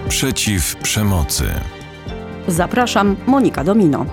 Przeciw przemocy. Zapraszam, Monika Domino.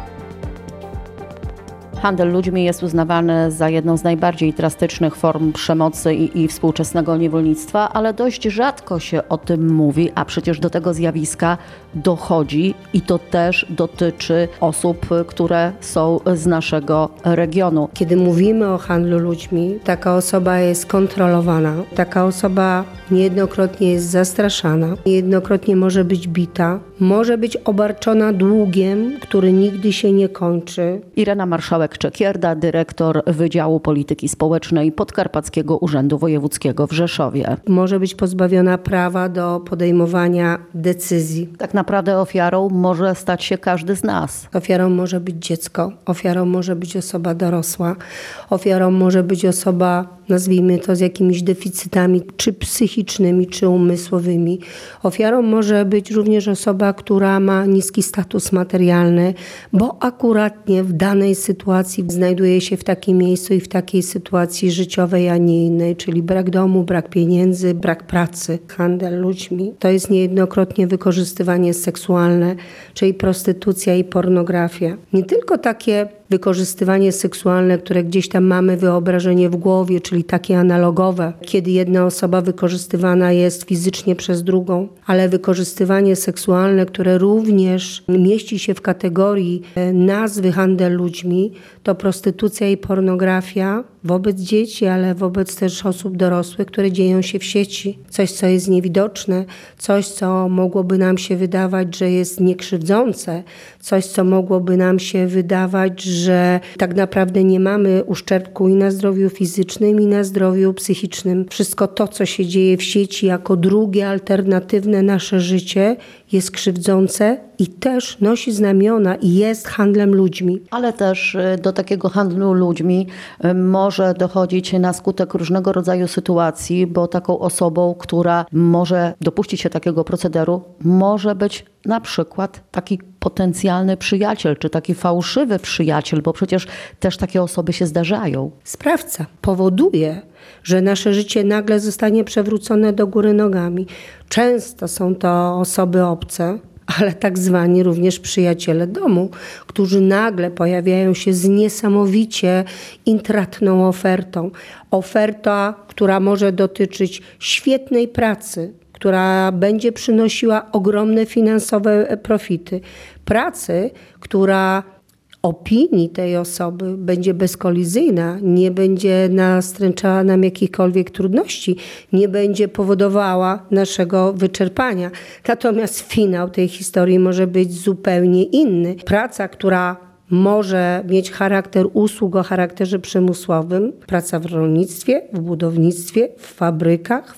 Handel ludźmi jest uznawany za jedną z najbardziej drastycznych form przemocy i współczesnego niewolnictwa, ale dość rzadko się o tym mówi, a przecież do tego zjawiska dochodzi i to też dotyczy osób, które są z naszego regionu. Kiedy mówimy o handlu ludźmi, taka osoba jest kontrolowana, taka osoba niejednokrotnie jest zastraszana, niejednokrotnie może być bita, może być obarczona długiem, który nigdy się nie kończy. Irena Marszałek-Czekierda, dyrektor Wydziału Polityki Społecznej Podkarpackiego Urzędu Wojewódzkiego w Rzeszowie. Może być pozbawiona prawa do podejmowania decyzji. Tak naprawdę ofiarą może stać się każdy z nas. Ofiarą może być dziecko, ofiarą może być osoba dorosła, ofiarą może być osoba, nazwijmy to, z jakimiś deficytami, czy psychicznymi, czy umysłowymi. Ofiarą może być również osoba, która ma niski status materialny, bo akuratnie w danej sytuacji znajduje się w takim miejscu i w takiej sytuacji życiowej, a nie innej, czyli brak domu, brak pieniędzy, brak pracy. Handel ludźmi to jest niejednokrotnie wykorzystywanie seksualne, czyli prostytucja i pornografia. Nie tylko takie wykorzystywanie seksualne, które gdzieś tam mamy wyobrażenie w głowie, czyli takie analogowe, kiedy jedna osoba wykorzystywana jest fizycznie przez drugą, ale wykorzystywanie seksualne, które również mieści się w kategorii nazwy handel ludźmi, to prostytucja i pornografia wobec dzieci, ale wobec też osób dorosłych, które dzieją się w sieci. Coś, co jest niewidoczne, coś, co mogłoby nam się wydawać, że jest niekrzywdzące, coś, co mogłoby nam się wydawać, że tak naprawdę nie mamy uszczerbku i na zdrowiu fizycznym, i na zdrowiu psychicznym. Wszystko to, co się dzieje w sieci jako drugie, alternatywne nasze życie, jest krzywdzące i też nosi znamiona i jest handlem ludźmi. Ale też do takiego handlu ludźmi może dochodzić na skutek różnego rodzaju sytuacji, bo taką osobą, która może dopuścić się takiego procederu, może być na przykład taki potencjalny przyjaciel, czy taki fałszywy przyjaciel, bo przecież też takie osoby się zdarzają. Sprawca powoduje, że nasze życie nagle zostanie przewrócone do góry nogami. Często są to osoby obce, ale tak zwani również przyjaciele domu, którzy nagle pojawiają się z niesamowicie intratną ofertą. Oferta, która może dotyczyć świetnej pracy, która będzie przynosiła ogromne finansowe profity. Pracy, która opinii tej osoby będzie bezkolizyjna, nie będzie nastręczała nam jakichkolwiek trudności, nie będzie powodowała naszego wyczerpania. Natomiast finał tej historii może być zupełnie inny. Praca, która może mieć charakter usług o charakterze przymusowym, praca w rolnictwie, w budownictwie, w fabrykach,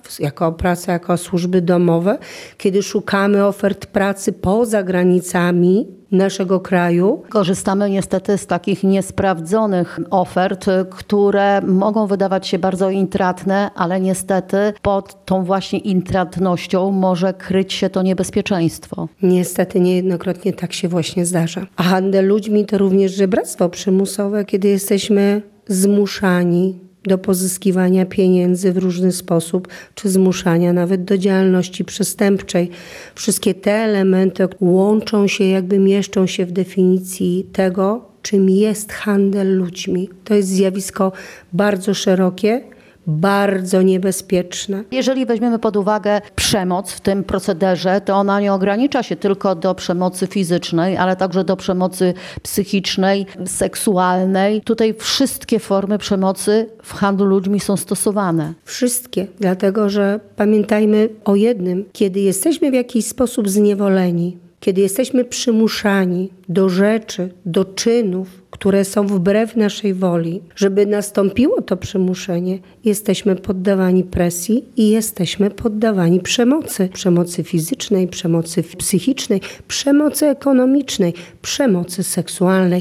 jako służby domowe, kiedy szukamy ofert pracy poza granicami naszego kraju. Korzystamy niestety z takich niesprawdzonych ofert, które mogą wydawać się bardzo intratne, ale niestety pod tą właśnie intratnością może kryć się to niebezpieczeństwo. Niestety niejednokrotnie tak się właśnie zdarza. A handel ludźmi to również żebractwo przymusowe, kiedy jesteśmy zmuszani do pozyskiwania pieniędzy w różny sposób, czy zmuszania nawet do działalności przestępczej. Wszystkie te elementy łączą się, jakby mieszczą się w definicji tego, czym jest handel ludźmi. To jest zjawisko bardzo szerokie, bardzo niebezpieczne. Jeżeli weźmiemy pod uwagę przemoc w tym procederze, to ona nie ogranicza się tylko do przemocy fizycznej, ale także do przemocy psychicznej, seksualnej. Tutaj wszystkie formy przemocy w handlu ludźmi są stosowane. Wszystkie, dlatego że pamiętajmy o jednym, kiedy jesteśmy w jakiś sposób zniewoleni, kiedy jesteśmy przymuszani do rzeczy, do czynów, które są wbrew naszej woli, żeby nastąpiło to przymuszenie, jesteśmy poddawani presji i jesteśmy poddawani przemocy. Przemocy fizycznej, przemocy psychicznej, przemocy ekonomicznej, przemocy seksualnej.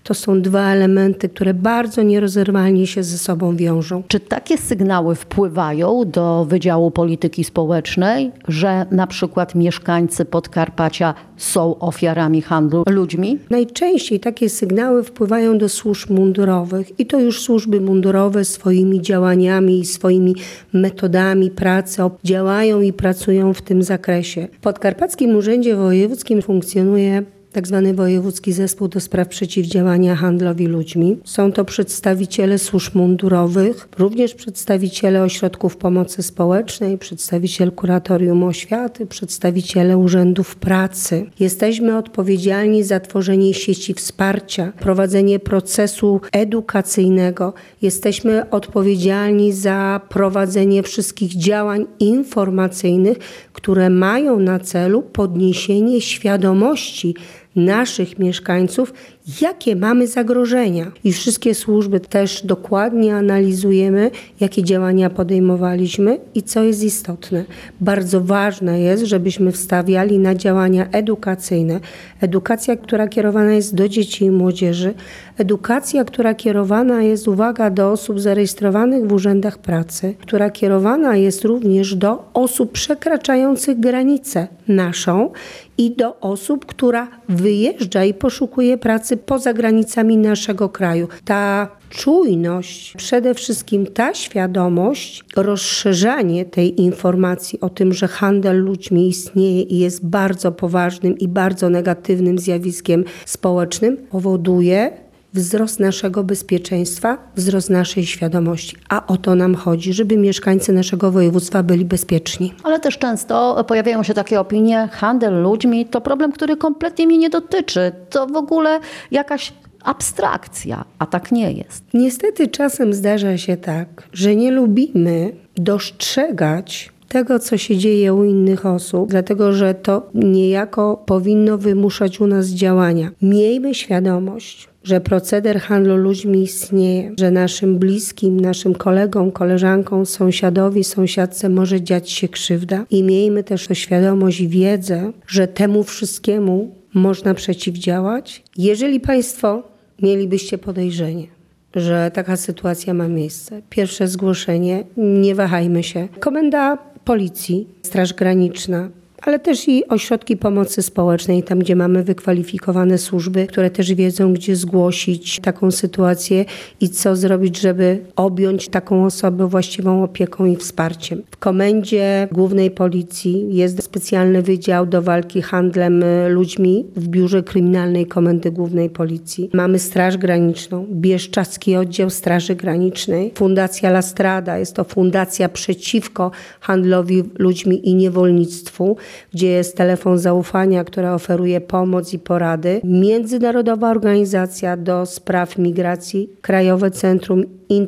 To są dwa elementy, które bardzo nierozerwalnie się ze sobą wiążą. Czy takie sygnały wpływają do Wydziału Polityki Społecznej, że na przykład mieszkańcy Podkarpacia są ofiarami handlu ludźmi? Najczęściej takie sygnały wpływają do służb mundurowych i to już służby mundurowe swoimi działaniami i swoimi metodami pracy działają i pracują w tym zakresie. W Podkarpackim Urzędzie Wojewódzkim funkcjonuje tak zwany Wojewódzki Zespół do Spraw Przeciwdziałania Handlowi Ludźmi. Są to przedstawiciele służb mundurowych, również przedstawiciele ośrodków pomocy społecznej, przedstawiciel kuratorium oświaty, przedstawiciele urzędów pracy. Jesteśmy odpowiedzialni za tworzenie sieci wsparcia, prowadzenie procesu edukacyjnego. Jesteśmy odpowiedzialni za prowadzenie wszystkich działań informacyjnych, które mają na celu podniesienie świadomości naszych mieszkańców, jakie mamy zagrożenia. I wszystkie służby też dokładnie analizujemy, jakie działania podejmowaliśmy i co jest istotne. Bardzo ważne jest, żebyśmy wstawiali na działania edukacyjne. Edukacja, która kierowana jest do dzieci i młodzieży. Edukacja, która kierowana jest, uwaga, do osób zarejestrowanych w urzędach pracy, która kierowana jest również do osób przekraczających granicę naszą i do osób, która wyjeżdża i poszukuje pracy poza granicami naszego kraju. Ta czujność, przede wszystkim ta świadomość, rozszerzanie tej informacji o tym, że handel ludźmi istnieje i jest bardzo poważnym i bardzo negatywnym zjawiskiem społecznym, powoduje wzrost naszego bezpieczeństwa, wzrost naszej świadomości. A o to nam chodzi, żeby mieszkańcy naszego województwa byli bezpieczni. Ale też często pojawiają się takie opinie, handel ludźmi to problem, który kompletnie mnie nie dotyczy. To w ogóle jakaś abstrakcja, a tak nie jest. Niestety czasem zdarza się tak, że nie lubimy dostrzegać tego, co się dzieje u innych osób, dlatego że to niejako powinno wymuszać u nas działania. Miejmy świadomość, że proceder handlu ludźmi istnieje, że naszym bliskim, naszym kolegom, koleżankom, sąsiadowi, sąsiadce może dziać się krzywda. I miejmy też tę świadomość i wiedzę, że temu wszystkiemu można przeciwdziałać. Jeżeli Państwo mielibyście podejrzenie, że taka sytuacja ma miejsce, pierwsze zgłoszenie, nie wahajmy się. Komenda Policji, Straż Graniczna, ale też i ośrodki pomocy społecznej, tam gdzie mamy wykwalifikowane służby, które też wiedzą, gdzie zgłosić taką sytuację i co zrobić, żeby objąć taką osobę właściwą opieką i wsparciem. W Komendzie Głównej Policji jest specjalny wydział do walki handlem ludźmi w Biurze Kryminalnej Komendy Głównej Policji. Mamy Straż Graniczną, Bieszczadzki Oddział Straży Granicznej, Fundacja La Strada, jest to fundacja przeciwko handlowi ludźmi i niewolnictwu, gdzie jest telefon zaufania, która oferuje pomoc i porady. Międzynarodowa Organizacja do Spraw Migracji, Krajowe Centrum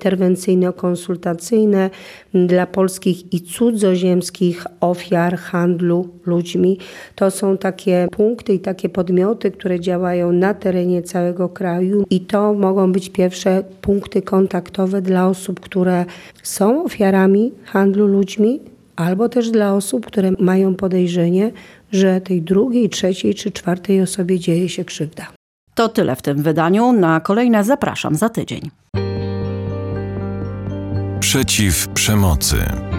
Interwencyjno-Konsultacyjne dla polskich i cudzoziemskich ofiar handlu ludźmi. To są takie punkty i takie podmioty, które działają na terenie całego kraju i to mogą być pierwsze punkty kontaktowe dla osób, które są ofiarami handlu ludźmi, albo też dla osób, które mają podejrzenie, że tej drugiej, trzeciej czy czwartej osobie dzieje się krzywda. To tyle w tym wydaniu. Na kolejne zapraszam za tydzień. Przeciw przemocy.